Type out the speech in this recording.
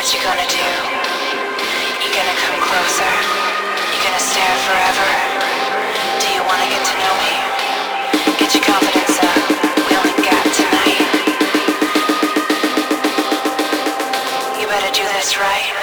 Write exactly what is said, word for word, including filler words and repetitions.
What you gonna do? You gonna come closer? You gonna stare forever? Do you wanna get to know me? Get your confidence up. We only got tonight. You better do this right.